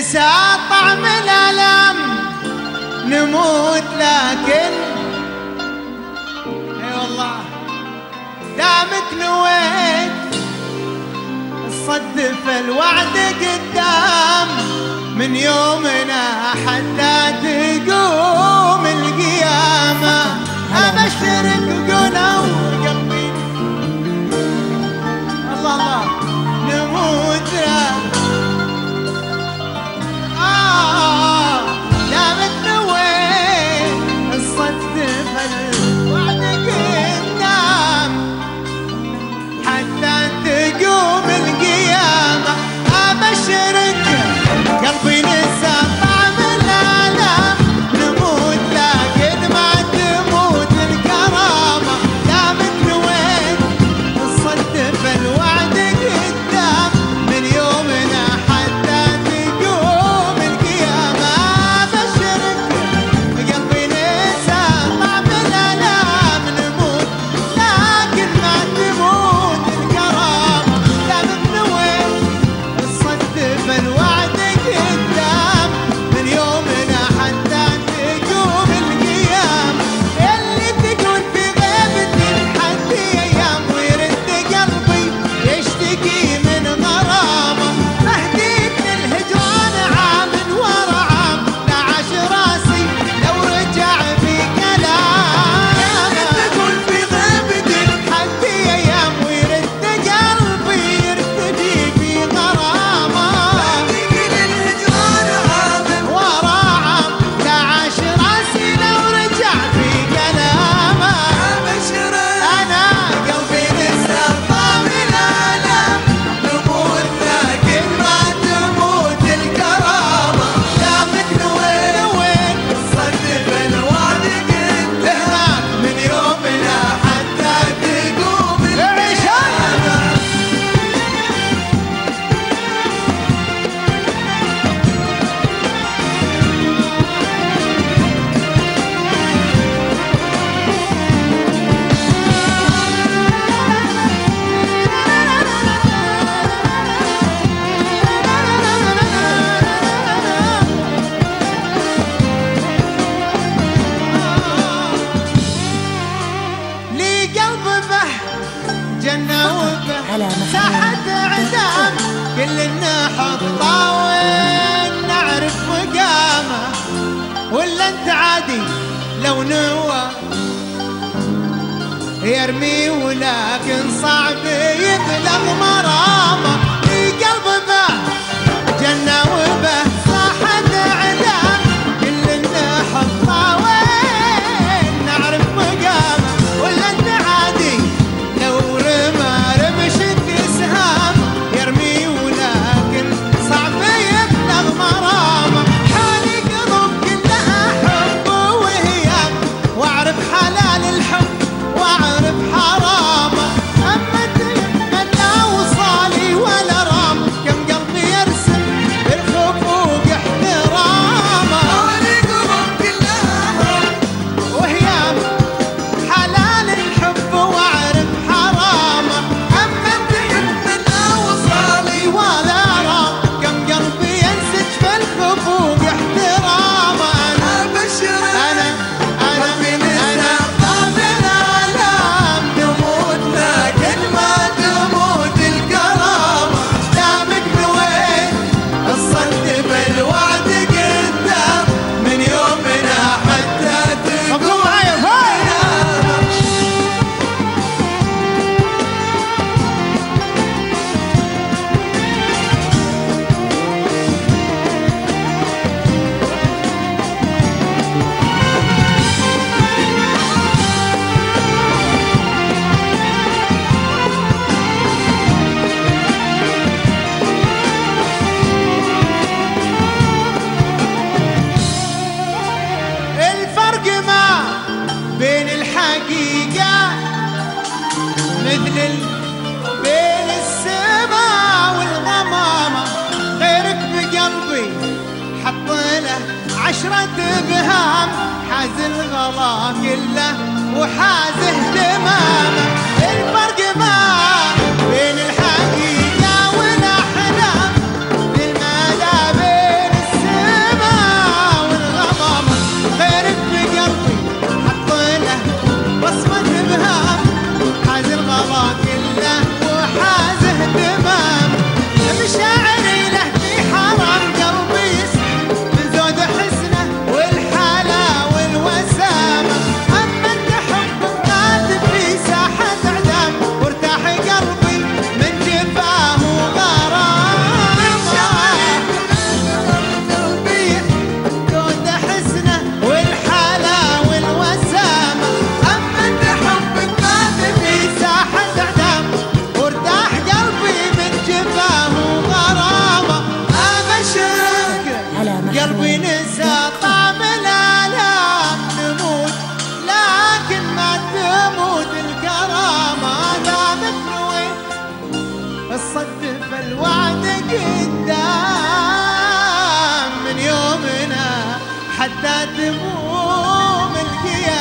ننسى طعم الألم نموت لكن اي والله دامك نويت تصدف الوعد قدام من يومنا حتى تقوم القيامة. أبشرك قولوا قلبي الله الله نموت دامك نويت تصدف الوعد قدام حتى تقوم القيامة. أبشرك قلبي نسى طعم الألم نموت لكن ما تموت الكرامة. دامك نويت تصدف الوعد قدام من يومنا حتى تقوم القيامة. أبشرك قلبي نسى طعم الألم نموت لكن ما تموت الكرامة. دامك نويت تصدف الوعد قدام من يومنا حتى تقوم القيامة. اللي تقول في غيبتي لحد أيام ويرد قلبي يشتكي من غرامة. أهديك للهجران عام ورا عام لا عاش راسي لو رجع في كلام. اللي تقول في غيبتي لحد أيام ويرد قلبي يرتدي في غرامة. أهديك للهجران عام ورا عام لا عاش راسي لو رجع في كلامه. أنا قلبي نسى طعم الألم نموت لكن ما تموت الكرامة. دامك نويت تصدف الوعد قدام من يومنا حتى تقوم القيامة. لي قلب به جنة وبه ساحة عدام كلنا حطه وين نعرف مقامه. ولا انت عادي لو نوى يرمي ولكن صعب يبلغ مرامه. لي قلب به جنة وبه ساحة عدام كلنا حطه وين نعرف مقامه. ولا انت عادي لو رمشك سهام يرمي ولكن صعب يبلغ مرامه. حالي قلوب كلها حب وهيام واعرف حلال الحب واعرف حرامه. اما تتمنى وصالي ولا رام كم قلبي يرسم بالخفوق احترامه. حالي قلوب كلها حب وهيام حلال الحب واعرف حرامه. اما تتمنى وصالي ولا رام كم قلبي ينسج في الخفوق احترامه. انا بشرك انا طعم الالام نموت لكن ما تموت الكرامه. دامك نويت تصدف الوعد قدام من يومنا حتى تقوم القيامة. الفرق ما بين الحقيقة مثل بين السماء والغمامة. غيرك بقلبي حط له 10 ابهام حاز الغلا كله وحاز اهتمامه. الفرق ما بين الحقيقة والأحلام بالمدى بين قلبي نسى طعم الآلام، نموت لكن ما تموت الكرامة. دامت نويت الصدف الوعد قدام، من يومنا حتى تموم القيامة.